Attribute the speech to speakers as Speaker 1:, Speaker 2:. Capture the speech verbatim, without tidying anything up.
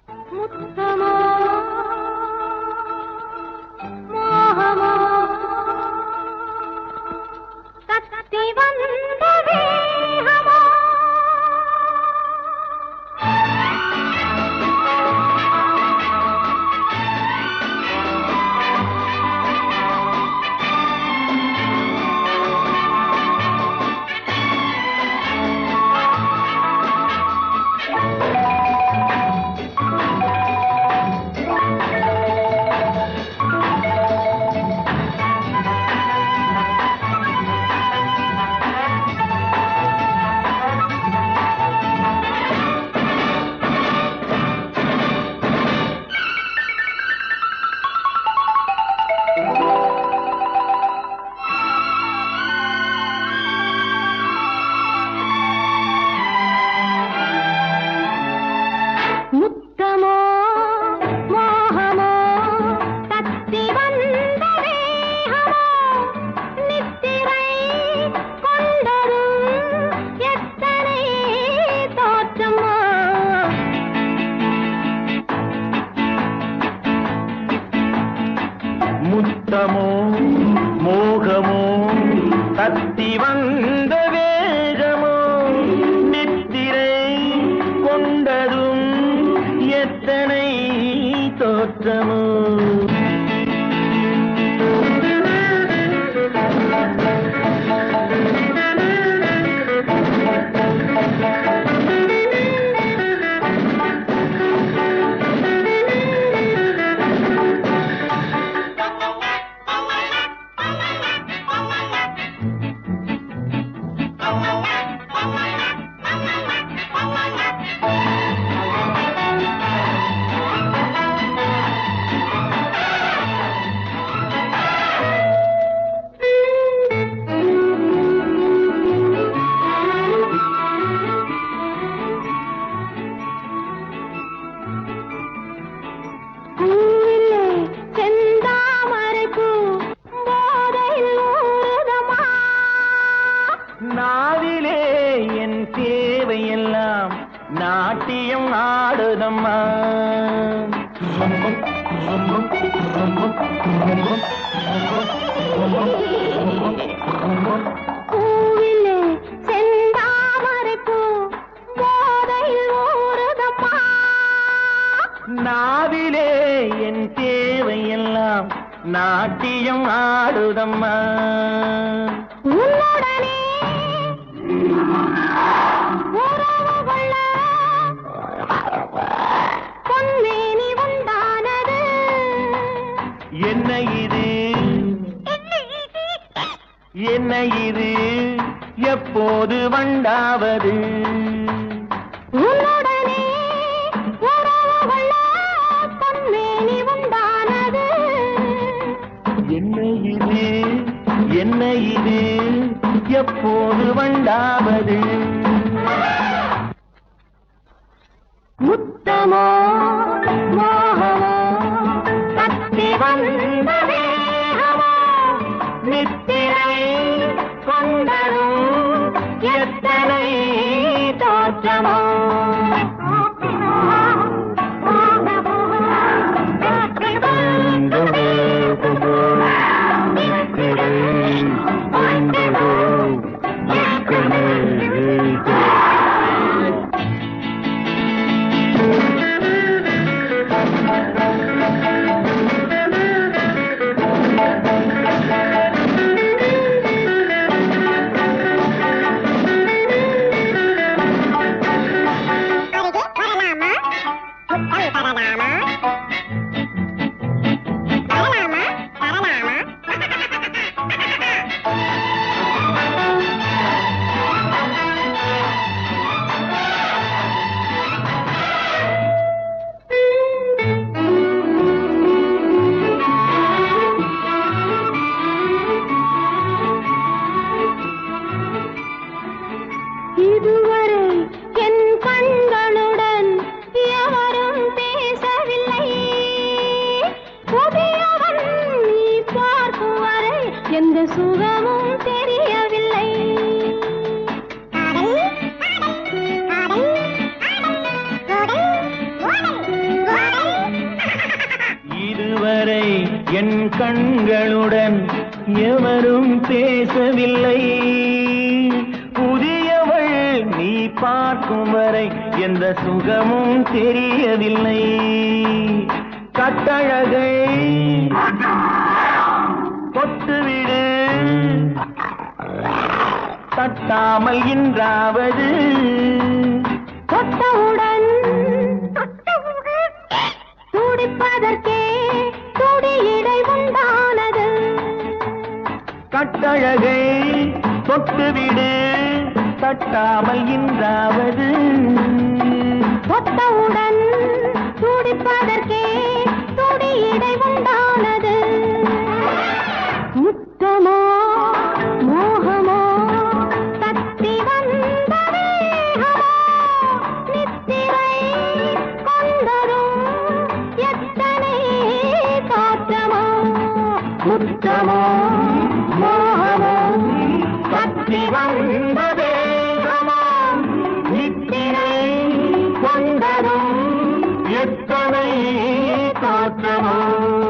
Speaker 1: முத்தமோ மோகமோ கத்தி வந்த வேகமோ
Speaker 2: முத்தமோ மோகமோ தத்தி வந்த வேகமோ நித்திரை கொண்டதும் எத்தனை தோற்றமோ நாவிலே என் தேவையெல்லாம் நாட்டியம் ஆடுதம்மா
Speaker 1: பூவிலே செந்தாமரைப்பூ போதையில் ஊறுதம்மா
Speaker 2: நாவிலே என் தேவையெல்லாம் நாட்டியம் ஆடுதம்மா
Speaker 1: உன்னுடனே உறவு கொள்ள பொன்மேனி உண்டானது
Speaker 2: என்ன இது என்ன இது எப்போது வண்டாவது
Speaker 1: உன்னுடனே உறவு கொள்ள பொன்மேனி உண்டானது
Speaker 2: என்ன இது என்ன இது எப்போது வண்டாவது
Speaker 1: முத்தமோ மோகமோ கத்தி வந்த வேகமோ
Speaker 2: நித்திரை கொண்டதும் எத்தனை தோற்றமோ
Speaker 1: Thank you.
Speaker 2: என் கண்களுடன் எவரும் பேசவில்லை. புதியவள் நீ பார்க்கும் வரை எந்த சுகமும் தெரியவில்லை. கட்டழகை தொட்டுவிடு, தட்டாமல் இன்றாவது
Speaker 1: தொட்டவுடன் துடிப்பதற்கே துடியிடை உண்டானது.
Speaker 2: கட்டழகை தொட்டுவிடு, தட்டாமல் இன்றாவது
Speaker 1: தொட்டவுடன் துடிப்பதற்கே துடியிடை உண்டானது. முத்தமோ மோகமோ தத்தி வந்த வேகமோ நித்திரை கொண்டதும் எத்தனை தோற்றமோ. முத்தமோ மோகமோ தத்தி வந்த வேகமோ நித்திரை கொண்டதும்
Speaker 2: எத்தனை தோற்றமோ.